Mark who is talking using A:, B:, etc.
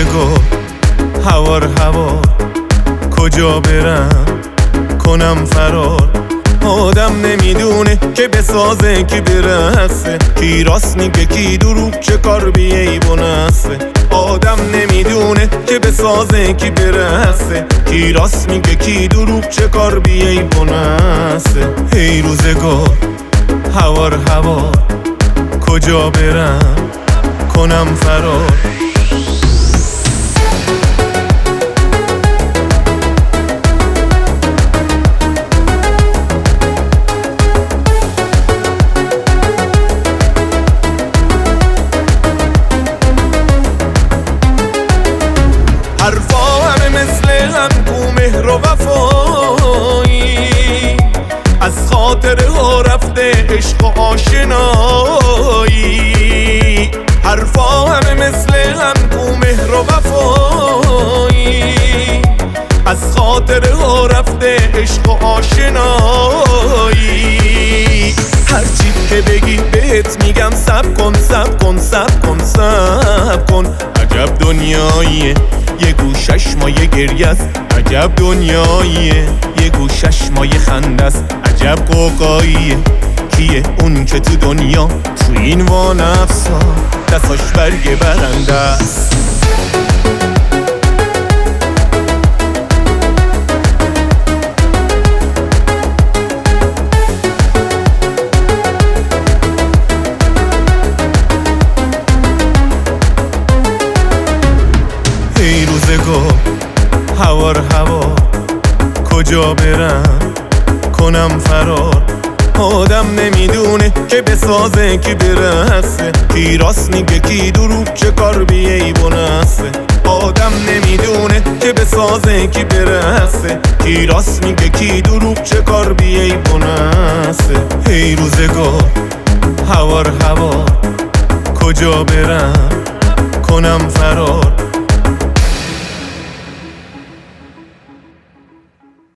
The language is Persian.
A: روزگار هوار کجا برم کنم فرار. آدم نمیدونه که بسازه کی برسه، کی راست میگه کی دروغ، چه کار بی عیبونسه. آدم نمیدونه که بسازه کی برسه، کی راست میگه کی دروغ، چه کار بی عیبونسه. ای روزگار هوار کجا برم کنم فرار. حرفا همه مثل هم کو مهر و وفایی، از خاطره ها رفته عشق و آشنایی. حرفا همه مثل هم کو مهر و وفایی، از خاطره ها رفته عشق و آشنایی. هرچی که بگی بهت میگم صبر کن صبر کن صبر کن صبر کن. عجب دنیاییه یه گوشش مایه گریه است، عجب دنیاییه یه گوشش مایه خنده است. عجب قوقاییه کیه اون که تو دنیا تو این وانفسا دستاش برگ برنده است. ای روزگار هوار کجا برم کنم فرار. آدم نمیدونه که بسازه کی برسه، کی راست میگه کی دروغ، چه کار بی عیبونسه. آدم نمیدونه که بسازه کی برسه، کی راست میگه کی دروغ، چه کار بی عیبونسه. ای روزگار هوار کجا برم کنم فرار.